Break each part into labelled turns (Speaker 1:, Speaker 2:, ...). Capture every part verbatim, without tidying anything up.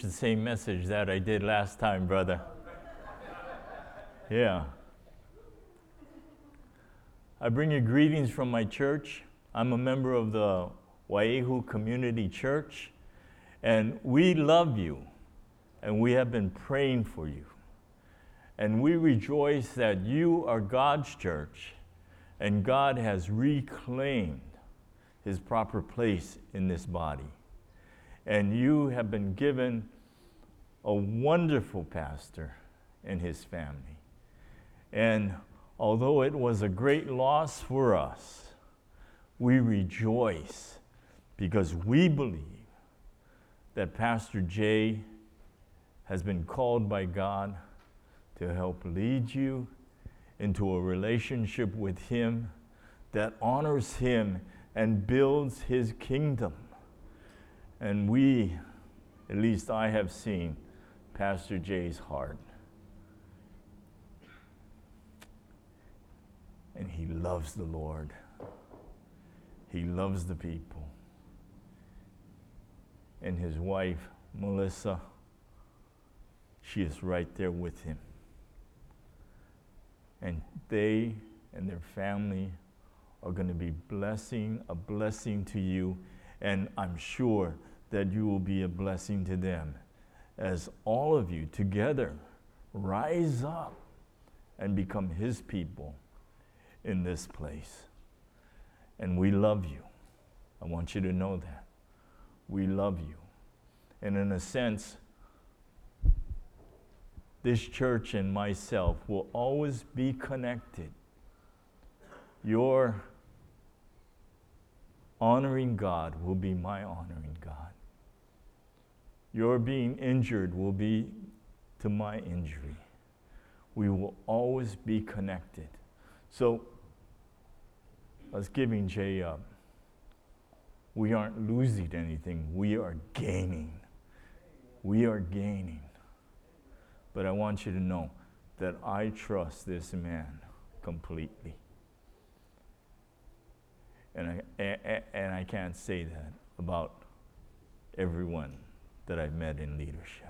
Speaker 1: the same message that I did last time, brother. Yeah. I bring you greetings from my church. I'm a member of the Waihu Community Church, and we love you, and we have been praying for you. And we rejoice that you are God's church, and God has reclaimed his proper place in this body. And you have been given a wonderful pastor and his family. And although it was a great loss for us, we rejoice because we believe that Pastor Jay has been called by God to help lead you into a relationship with him that honors him and builds his kingdom. And we, at least I have seen, Pastor Jay's heart. And he loves the Lord. He loves the people. And his wife, Melissa, she is right there with him. And they and their family are going to be blessing, a blessing to you. And I'm sure that you will be a blessing to them as all of you together rise up and become his people in this place. And we love you. I want you to know that. We love you. And in a sense, this church and myself will always be connected. Your honoring God will be my honoring God. Your being injured will be to my injury. We will always be connected. So, us giving Jay up, we aren't losing anything. We are gaining. We are gaining. But I want you to know that I trust this man completely. And I, and I can't say that about everyone that I've met in leadership.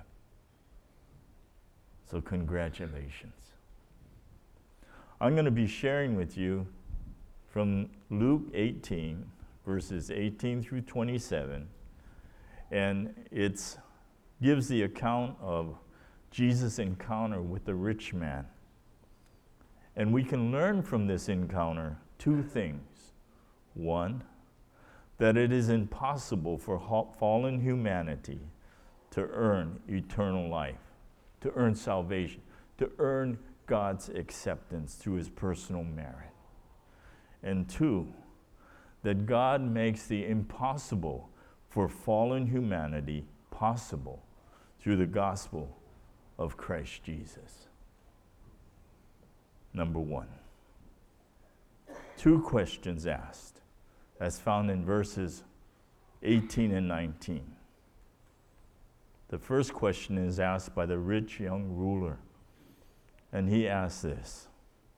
Speaker 1: So congratulations. I'm going to be sharing with you from Luke eighteen, verses eighteen through twenty-seven. And it gives the account of Jesus' encounter with the rich man. And we can learn from this encounter two things. One, that it is impossible for fallen humanity to earn eternal life, to earn salvation, to earn God's acceptance through his personal merit. And two, that God makes the impossible for fallen humanity possible through the gospel of Christ Jesus. Number one, two questions asked, as found in verses eighteen and nineteen. The first question is asked by the rich young ruler, and he asks this: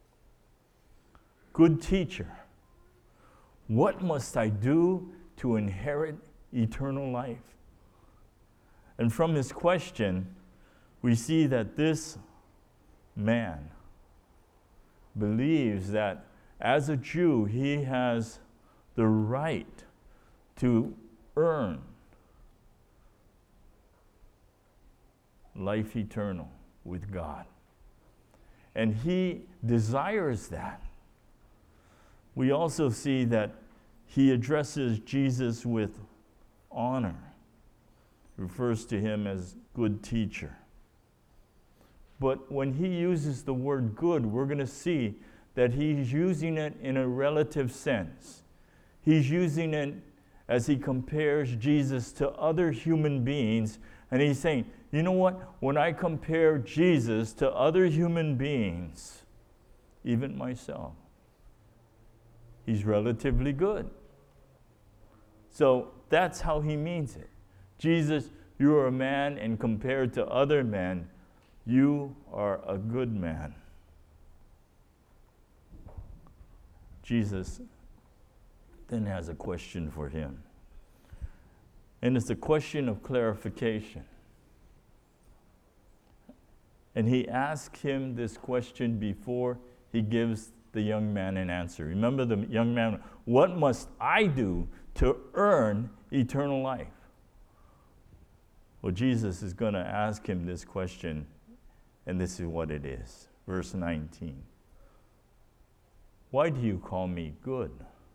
Speaker 1: "Good teacher, what must I do to inherit eternal life?" And from his question, we see that this man believes that as a Jew, he has the right to earn life eternal with God. And he desires that. We also see that he addresses Jesus with honor, refers to him as good teacher. But when he uses the word good, we're going to see that he's using it in a relative sense. He's using it as he compares Jesus to other human beings, and he's saying, you know what? When I compare Jesus to other human beings, even myself, he's relatively good. So that's how he means it. Jesus, you are a man, and compared to other men, you are a good man. Jesus then has a question for him. And it's a question of clarification. And he asks him this question before he gives the young man an answer. Remember the young man, what must I do to earn eternal life? Well, Jesus is going to ask him this question, and this is what it is. Verse nineteen. Why do you call me good?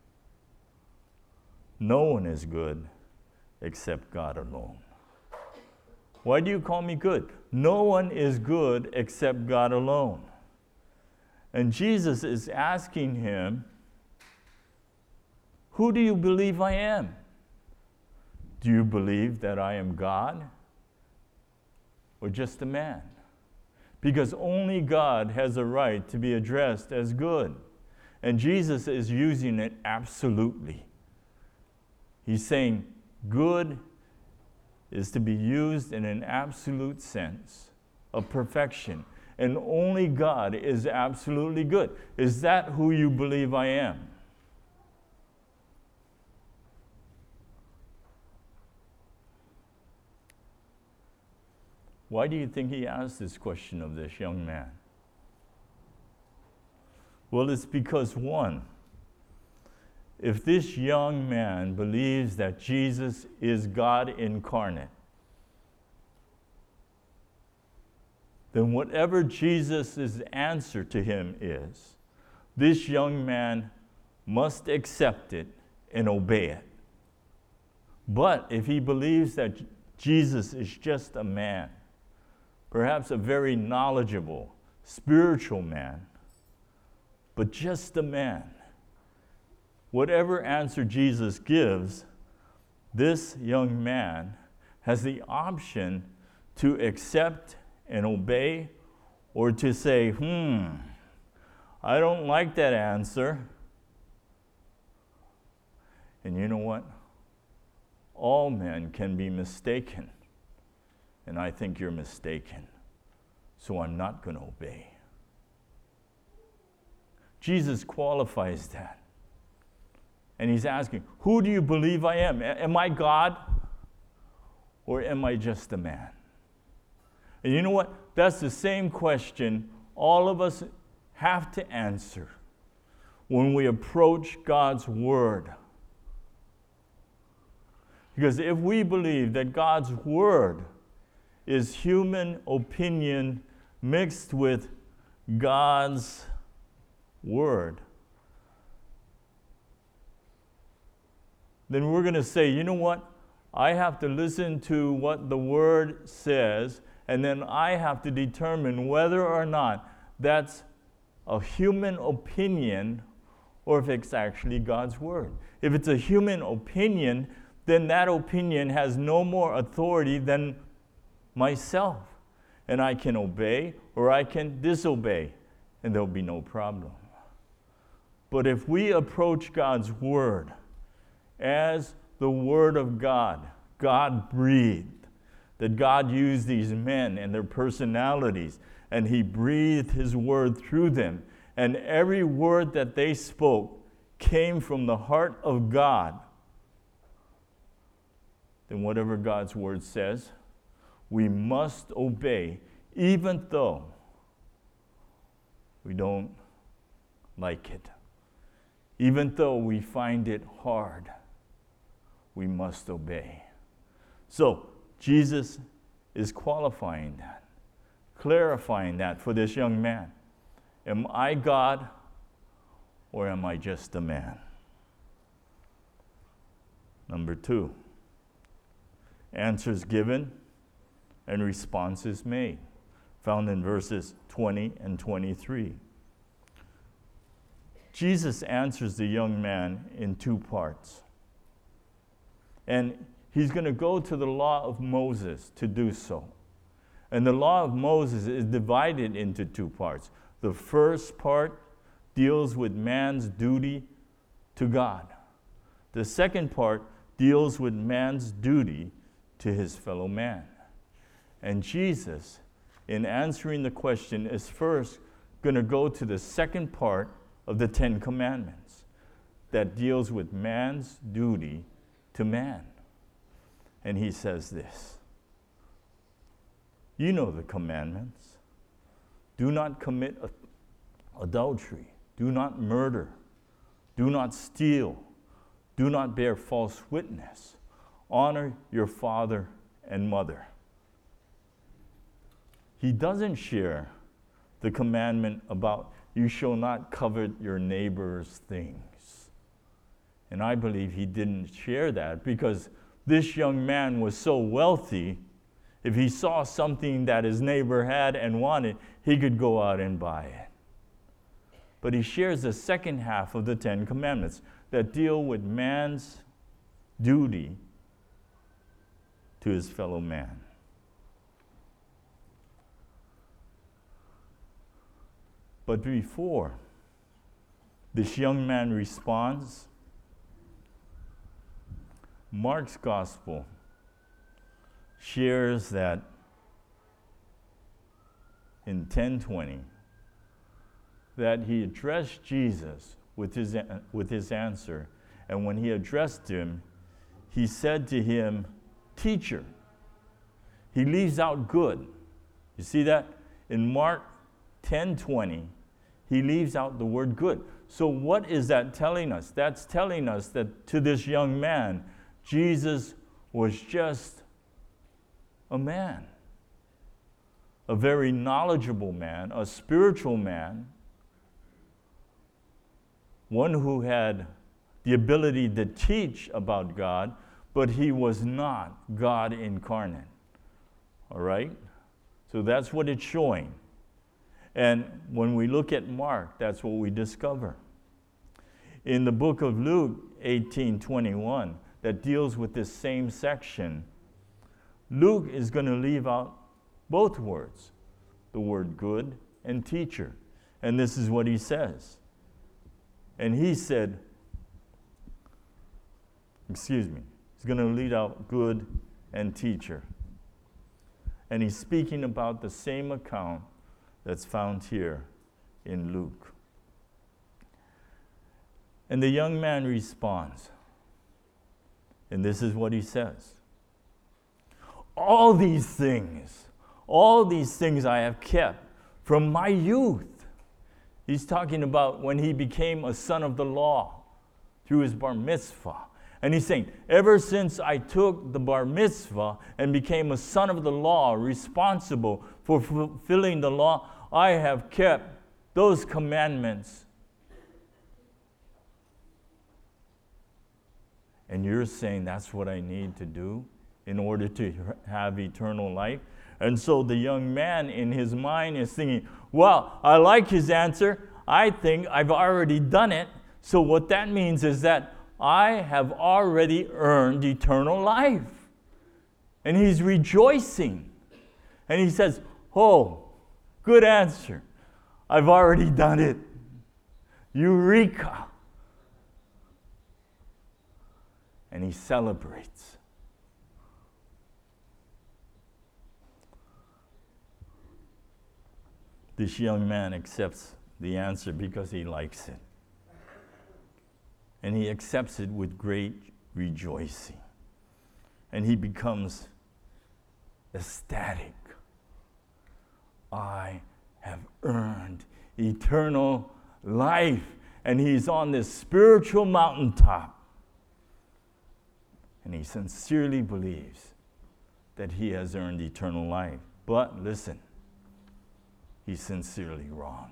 Speaker 1: No one is good except God alone. Why do you call me good? No one is good except God alone. And Jesus is asking him, who do you believe I am? Do you believe that I am God or just a man? Because only God has a right to be addressed as good. And Jesus is using it absolutely. He's saying good is to be used in an absolute sense of perfection. And only God is absolutely good. Is that who you believe I am? Why do you think he asked this question of this young man? Well, it's because, one, if this young man believes that Jesus is God incarnate, then whatever Jesus' answer to him is, this young man must accept it and obey it. But if he believes that Jesus is just a man, perhaps a very knowledgeable, spiritual man, but just a man, whatever answer Jesus gives, this young man has the option to accept and obey, or to say, hmm, I don't like that answer. And you know what? All men can be mistaken, and I think you're mistaken, so I'm not going to obey. Jesus qualifies that. And he's asking, who do you believe I am? Am I God, or am I just a man? And you know what? That's the same question all of us have to answer when we approach God's Word. Because if we believe that God's Word is human opinion mixed with God's Word, then we're going to say, you know what? I have to listen to what the Word says, and then I have to determine whether or not that's a human opinion or if it's actually God's Word. If it's a human opinion, then that opinion has no more authority than myself. And I can obey or I can disobey, and there'll be no problem. But if we approach God's Word as the Word of God, God breathed, that God used these men and their personalities, and He breathed His Word through them, and every word that they spoke came from the heart of God, then whatever God's Word says, we must obey, even though we don't like it. Even though we find it hard, we must obey. So, Jesus is qualifying that, clarifying that for this young man. Am I God, or am I just a man? Number two, answers given and responses made, found in verses twenty and twenty-three. Jesus answers the young man in two parts. And he's going to go to the law of Moses to do so. And the law of Moses is divided into two parts. The first part deals with man's duty to God. The second part deals with man's duty to his fellow man. And Jesus, in answering the question, is first going to go to the second part of the Ten Commandments that deals with man's duty to man. And he says this: you know the commandments. Do not commit adultery. Do not murder. Do not steal. Do not bear false witness. Honor your father and mother. He doesn't share the commandment about you shall not covet your neighbor's things. And I believe he didn't share that because this young man was so wealthy, if he saw something that his neighbor had and wanted, he could go out and buy it. But he shares the second half of the Ten Commandments that deal with man's duty to his fellow man. But before this young man responds, Mark's gospel shares that in ten twenty, that he addressed Jesus with his, with his answer. And when he addressed him, he said to him, "Teacher." He leaves out good. You see that? In Mark ten twenty, he leaves out the word good. So what is that telling us? That's telling us that to this young man, Jesus was just a man. A very knowledgeable man, a spiritual man, one who had the ability to teach about God, but he was not God incarnate. All right? So that's what it's showing. And when we look at Mark, that's what we discover. In the book of Luke eighteen twenty-one, that deals with this same section, Luke is going to leave out both words, the word good and teacher. And this is what he says. And he said, excuse me, he's going to leave out good and teacher. And he's speaking about the same account that's found here in Luke. And the young man responds, and this is what he says. All these things, all these things I have kept from my youth. He's talking about when he became a son of the law through his bar mitzvah. And he's saying, ever since I took the bar mitzvah and became a son of the law, responsible for fulfilling the law, I have kept those commandments. And you're saying that's what I need to do in order to have eternal life? And so the young man in his mind is thinking, well, I like his answer. I think I've already done it. So what that means is that I have already earned eternal life. And he's rejoicing. And he says, oh, good answer. I've already done it. Eureka. And he celebrates. This young man accepts the answer because he likes it. And he accepts it with great rejoicing. And he becomes ecstatic. I have earned eternal life. And he's on this spiritual mountaintop. And he sincerely believes that he has earned eternal life. But listen, he's sincerely wrong.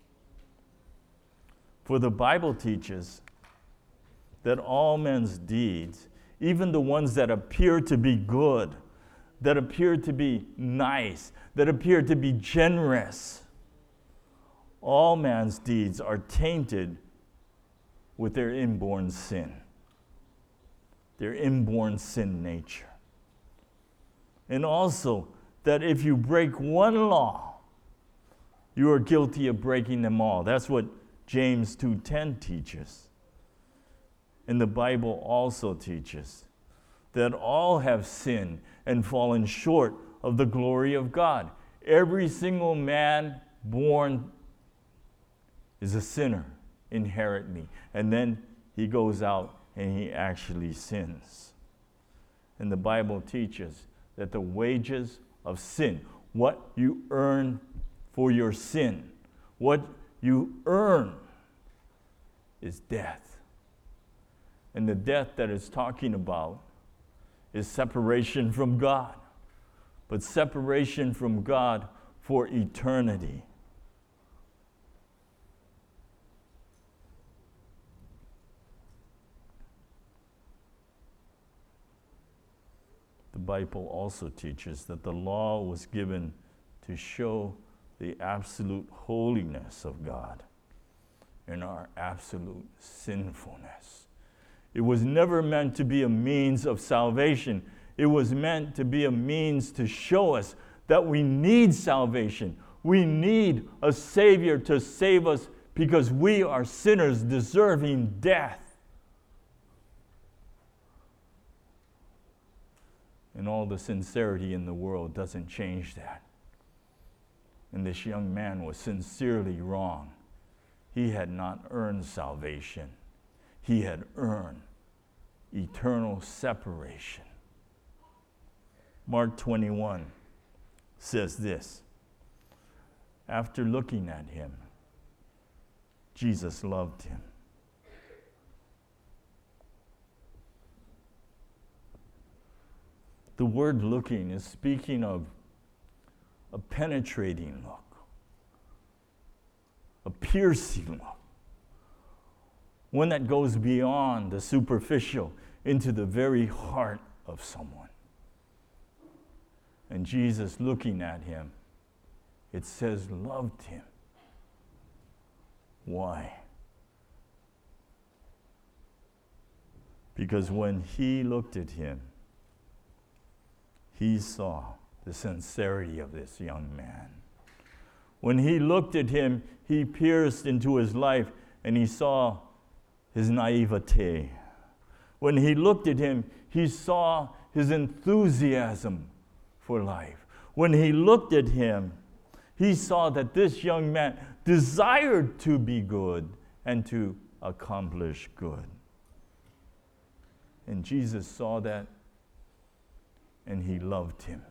Speaker 1: For the Bible teaches that all men's deeds, even the ones that appear to be good, that appear to be nice, that appear to be generous, all man's deeds are tainted with their inborn sin, their inborn sin nature. And also that if you break one law, you are guilty of breaking them all. That's what James two ten teaches. And the Bible also teaches that all have sinned and fallen short of the glory of God. Every single man born is a sinner inherently. And then he goes out and he actually sins. And the Bible teaches that the wages of sin, what you earn for your sin. What you earn is death. And the death that it's talking about is separation from God, but separation from God for eternity. The Bible also teaches that the law was given to show the absolute holiness of God and our absolute sinfulness. It was never meant to be a means of salvation. It was meant to be a means to show us that we need salvation. We need a Savior to save us because we are sinners deserving death. And all the sincerity in the world doesn't change that. And this young man was sincerely wrong. He had not earned salvation. He had earned eternal separation. Mark twenty-one says this: after looking at him, Jesus loved him. The word looking is speaking of a penetrating look, a piercing look, one that goes beyond the superficial into the very heart of someone. And Jesus, looking at him, it says, loved him. Why? Because when he looked at him, he saw the sincerity of this young man. When he looked at him, he pierced into his life and he saw his naivete. When he looked at him, he saw his enthusiasm for life. When he looked at him, he saw that this young man desired to be good and to accomplish good. And Jesus saw that and he loved him.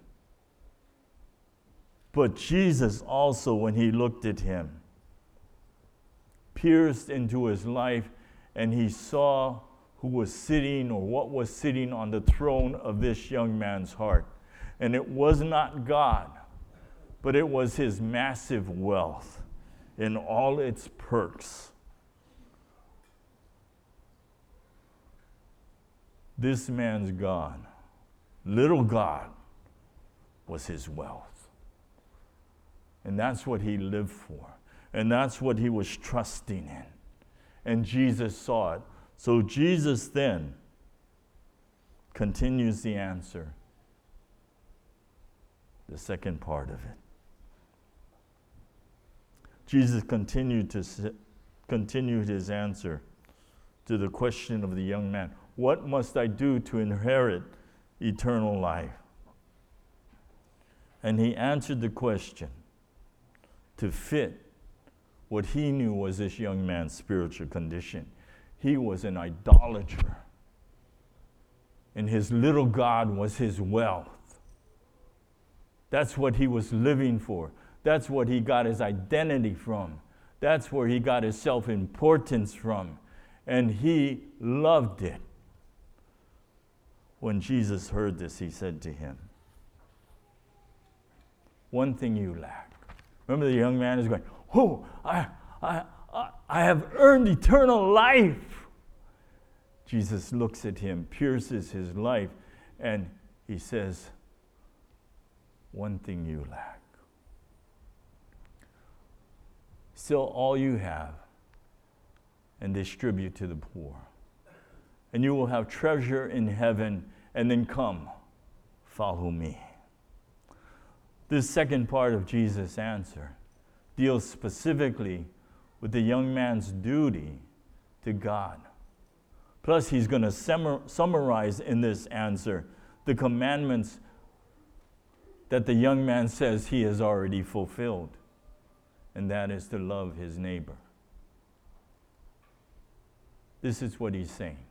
Speaker 1: But Jesus also, when he looked at him, pierced into his life and he saw who was sitting or what was sitting on the throne of this young man's heart. And it was not God, but it was his massive wealth in all its perks. This man's God, little God, was his wealth. And that's what he lived for. And that's what he was trusting in. And Jesus saw it. So Jesus then continues the answer, the second part of it. Jesus continued to continued his answer to the question of the young man. What must I do to inherit eternal life? And he answered the question to fit what he knew was this young man's spiritual condition. He was an idolater, and his little God was his wealth. That's what he was living for. That's what he got his identity from. That's where he got his self-importance from. And he loved it. When Jesus heard this, he said to him, one thing you lack. Remember, the young man is going, oh, I, I, I have earned eternal life. Jesus looks at him, pierces his life, and he says, one thing you lack. Sell all you have and distribute to the poor. And you will have treasure in heaven, and then come, follow me. This second part of Jesus' answer deals specifically with the young man's duty to God. Plus, he's going to sum- summarize in this answer the commandments that the young man says he has already fulfilled, and that is to love his neighbor. This is what he's saying.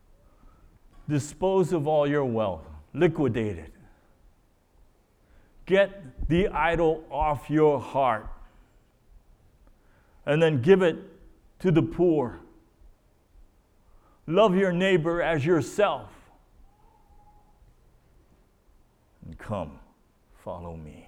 Speaker 1: Dispose of all your wealth, liquidate it. get the idol off your heart and then give it to the poor. Love your neighbor as yourself. And come, follow me.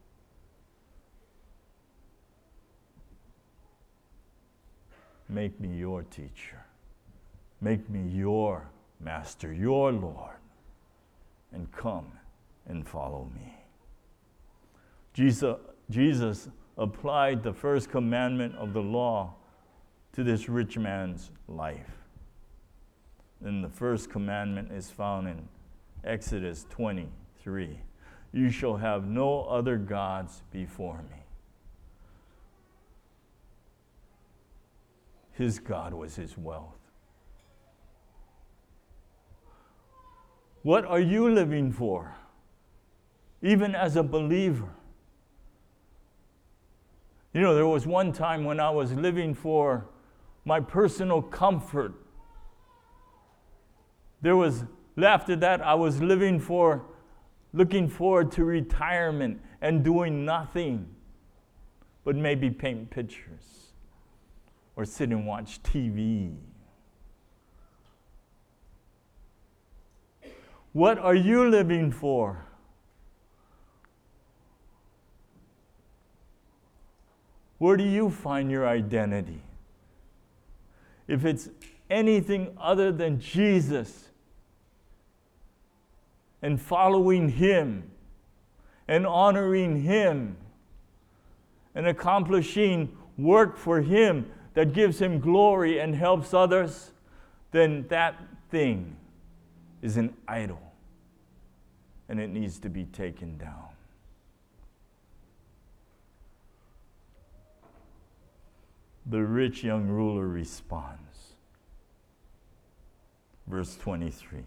Speaker 1: Make me your teacher. Make me your master, your Lord. And come and follow me. Jesus, Jesus applied the first commandment of the law to this rich man's life. And the first commandment is found in Exodus twenty-three. You shall have no other gods before me. His God was his wealth. What are you living for? Even as a believer. You know, there was one time when I was living for my personal comfort. There was, after that, I was living for, looking forward to retirement and doing nothing but maybe paint pictures or sit and watch T V. What are you living for? Where do you find your identity? If it's anything other than Jesus and following Him and honoring Him and accomplishing work for Him that gives Him glory and helps others, then that thing is an idol and it needs to be taken down. The rich young ruler responds. Verse twenty-three.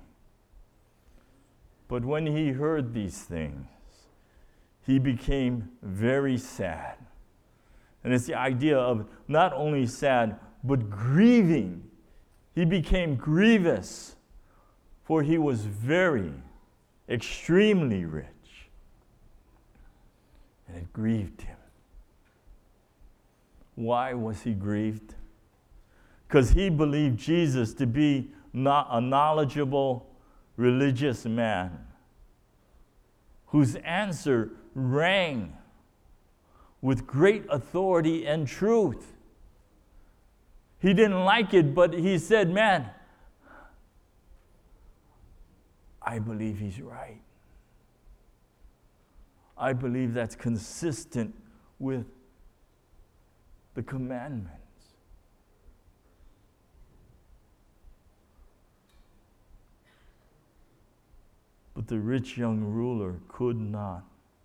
Speaker 1: But when he heard these things, he became very sad. And it's the idea of not only sad, but grieving. He became grievous, for he was very, extremely rich. And it grieved him. Why was he grieved? Because he believed Jesus to be not a knowledgeable religious man whose answer rang with great authority and truth. He didn't like it, but he said, man, I believe he's right. I believe that's consistent with the commandments. But the rich young ruler could not.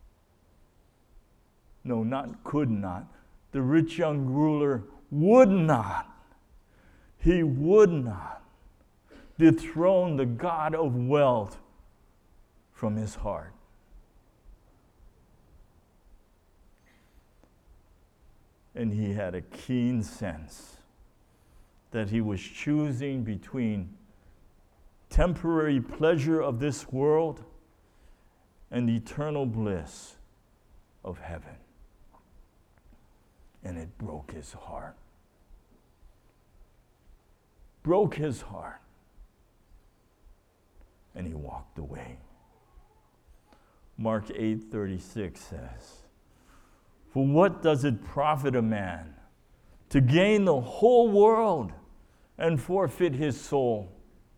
Speaker 1: No, not could not. The rich young ruler would not. He would not dethrone the God of wealth from his heart. And he had a keen sense that he was choosing between temporary pleasure of this world and eternal bliss of heaven. And it broke his heart. Broke his heart. And he walked away. Mark eight thirty-six says, for what does it profit a man to gain the whole world and forfeit his soul?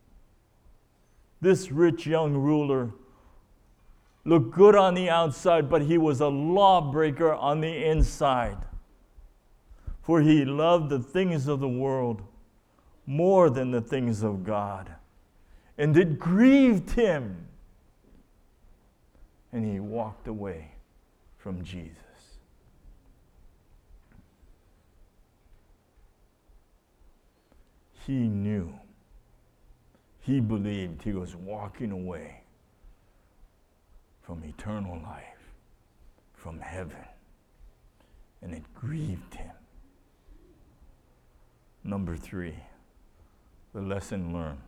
Speaker 1: This rich young ruler looked good on the outside, but he was a lawbreaker on the inside. For he loved the things of the world more than the things of God. And it grieved him. And he walked away from Jesus. He knew, he believed he was walking away from eternal life, from heaven, and it grieved him. Number three, the lesson learned,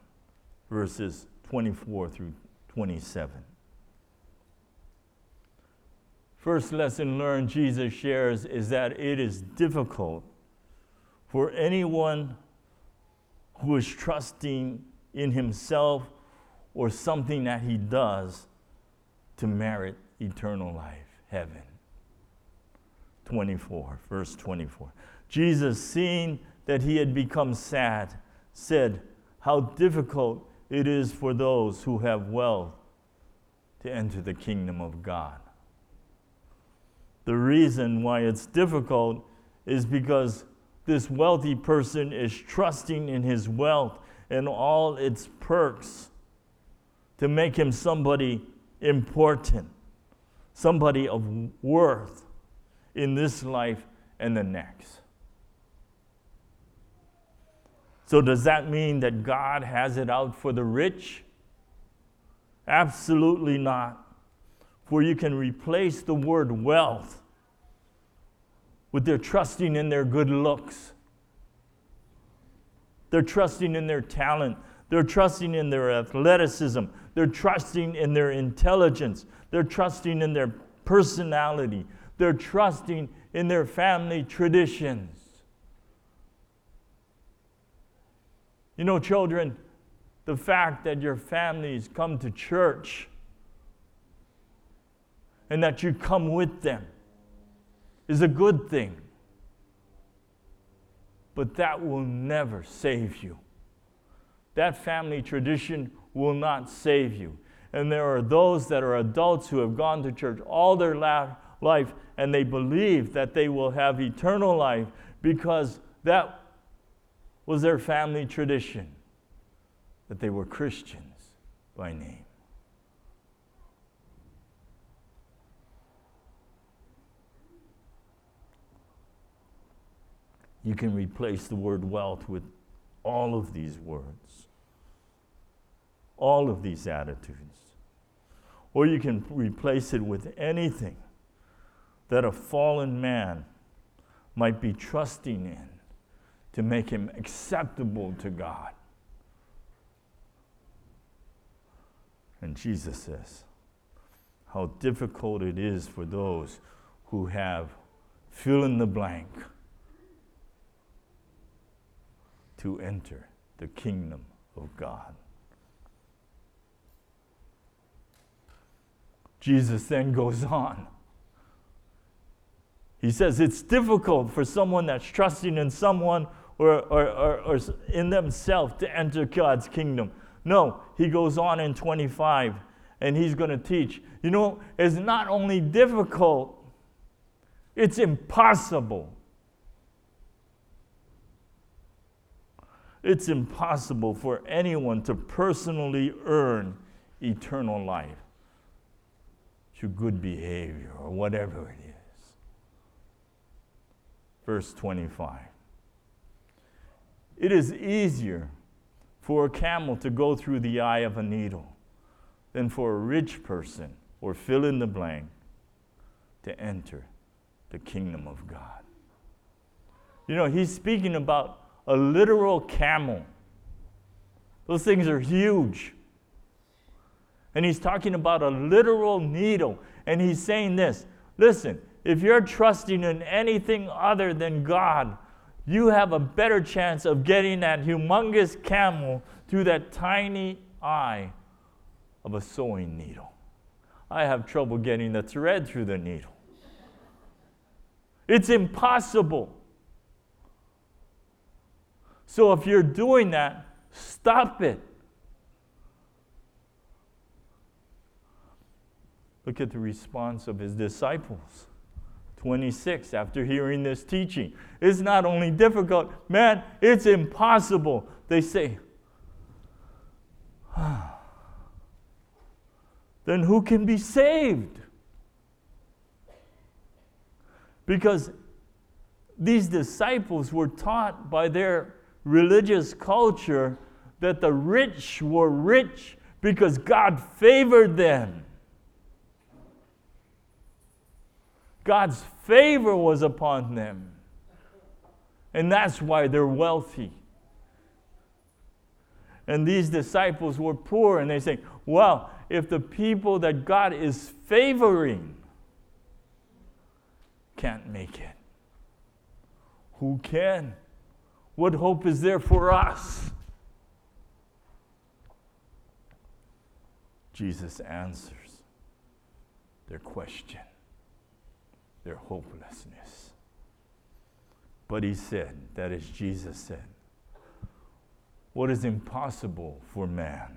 Speaker 1: verses twenty-four through twenty-seven. First lesson learned Jesus shares is that it is difficult for anyone who is trusting in himself or something that he does to merit eternal life, heaven. twenty-four, verse twenty-four. Jesus, seeing that he had become sad, said, "How difficult it is for those who have wealth to enter the kingdom of God." The reason why it's difficult is because this wealthy person is trusting in his wealth and all its perks to make him somebody important, somebody of worth in this life and the next. So does that mean that God has it out for the rich? Absolutely not. For you can replace the word wealth with their trusting in their good looks. They're trusting in their talent. They're trusting in their athleticism. They're trusting in their intelligence. They're trusting in their personality. They're trusting in their family traditions. You know, children, the fact that your families come to church and that you come with them is a good thing. But that will never save you. That family tradition will not save you. And there are those that are adults who have gone to church all their la- life and they believe that they will have eternal life because that was their family tradition, that they were Christians by name. You can replace the word wealth with all of these words, all of these attitudes. Or you can replace it with anything that a fallen man might be trusting in to make him acceptable to God. And Jesus says, how difficult it is for those who have fill in the blank to enter the kingdom of God. Jesus then goes on. He says it's difficult for someone that's trusting in someone or, or, or, or in themselves to enter God's kingdom. No, he goes on in twenty-five and he's going to teach. You know, it's not only difficult, it's impossible. It's impossible for anyone to personally earn eternal life through good behavior or whatever it is. Verse twenty-five. It is easier for a camel to go through the eye of a needle than for a rich person, or fill in the blank, to enter the kingdom of God. You know, he's speaking about a literal camel. Those things are huge. And he's talking about a literal needle. And he's saying this, listen, if you're trusting in anything other than God, you have a better chance of getting that humongous camel through that tiny eye of a sewing needle. I have trouble getting the thread through the needle. It's impossible. So if you're doing that, stop it. Look at the response of his disciples. twenty-six, after hearing this teaching. It's not only difficult, man, it's impossible. They say, ah, then who can be saved? Because these disciples were taught by their religious culture that the rich were rich because God favored them. God's favor was upon them. And that's why they're wealthy. And these disciples were poor, and they say, well, if the people that God is favoring can't make it? Who can? What hope is there for us? Jesus answers their question, their hopelessness. But he said, that is, Jesus said, what is impossible for man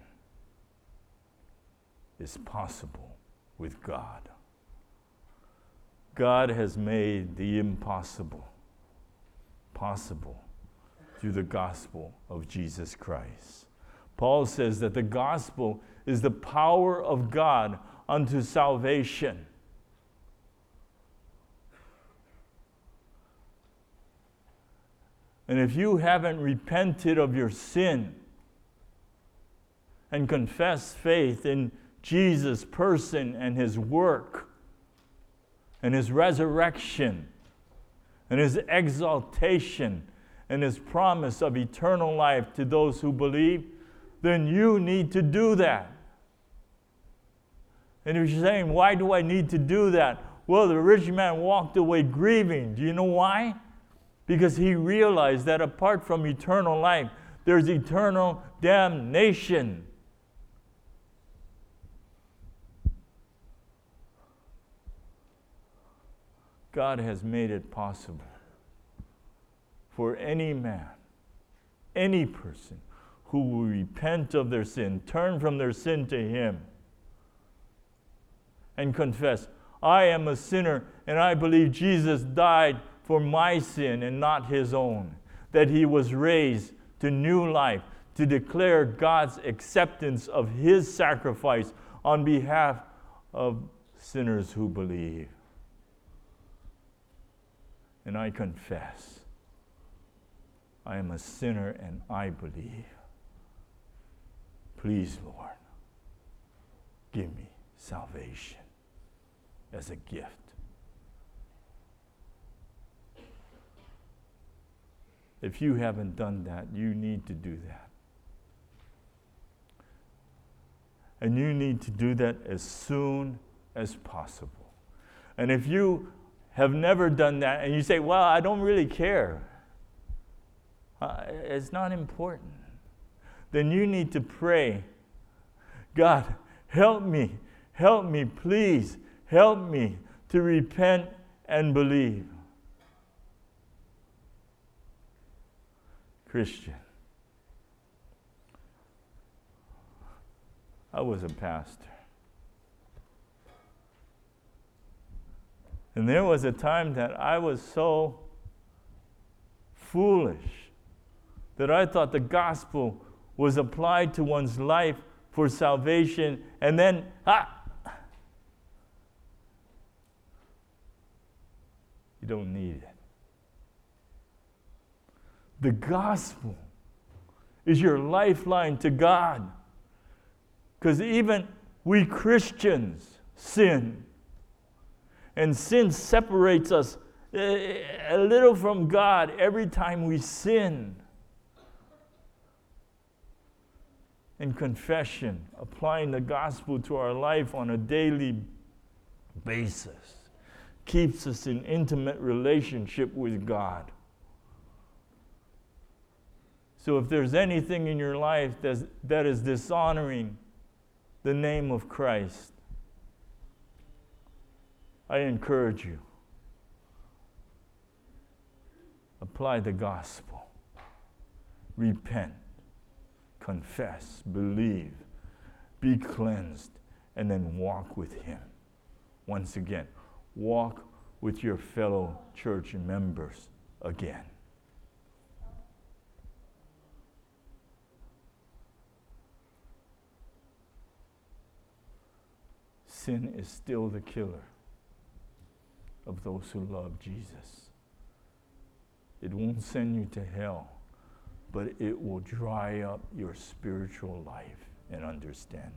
Speaker 1: is possible with God. God has made the impossible possible through the gospel of Jesus Christ. Paul says that the gospel is the power of God unto salvation. And if you haven't repented of your sin and confessed faith in Jesus' person and his work and his resurrection and his exaltation and his promise of eternal life to those who believe, then you need to do that. And if you're saying, why do I need to do that? Well, the rich man walked away grieving. Do you know why? Because he realized that apart from eternal life, there's eternal damnation. God has made it possible for any man, any person who will repent of their sin, turn from their sin to him, and confess, I am a sinner and I believe Jesus died for my sin and not his own, that he was raised to new life, to declare God's acceptance of his sacrifice on behalf of sinners who believe. And I confess, I am a sinner and I believe. Please, Lord, give me salvation as a gift. If you haven't done that, you need to do that. And you need to do that as soon as possible. And if you have never done that and you say, well, I don't really care, uh, it's not important, then you need to pray, God, help me, help me, please, help me to repent and believe. Christian, I was a pastor. And there was a time that I was so foolish that I thought the gospel was applied to one's life for salvation, and then, ah, you don't need it. The gospel is your lifeline to God. Because even we Christians sin. And sin separates us a little from God every time we sin. In confession, applying the gospel to our life on a daily basis, keeps us in intimate relationship with God. So if there's anything in your life that's, that is dishonoring the name of Christ, I encourage you, apply the gospel, repent, confess, believe, be cleansed, and then walk with him. Once again, walk with your fellow church members again. Sin is still the killer of those who love Jesus. It won't send you to hell, but it will dry up your spiritual life and understanding.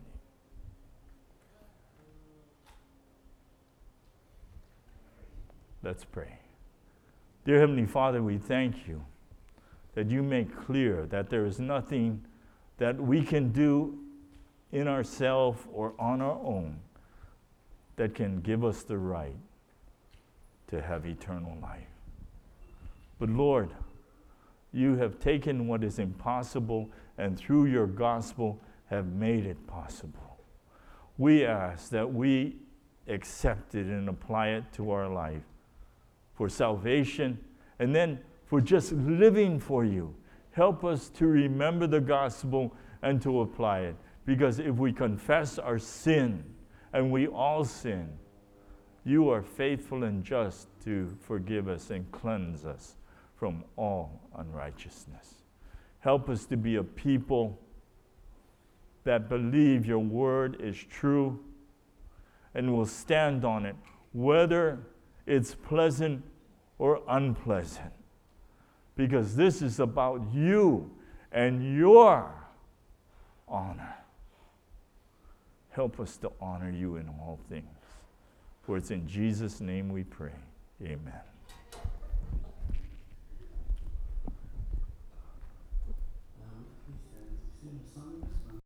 Speaker 1: Let's pray. Dear Heavenly Father, we thank you that you make clear that there is nothing that we can do in ourselves or on our own that can give us the right to have eternal life. But Lord, you have taken what is impossible and through your gospel have made it possible. We ask that we accept it and apply it to our life for salvation and then for just living for you. Help us to remember the gospel and to apply it. Because if we confess our sin, and we all sin, you are faithful and just to forgive us and cleanse us from all unrighteousness. Help us to be a people that believe your word is true and will stand on it, whether it's pleasant or unpleasant. Because this is about you and your honor. Help us to honor you in all things. For it's in Jesus' name we pray. Amen.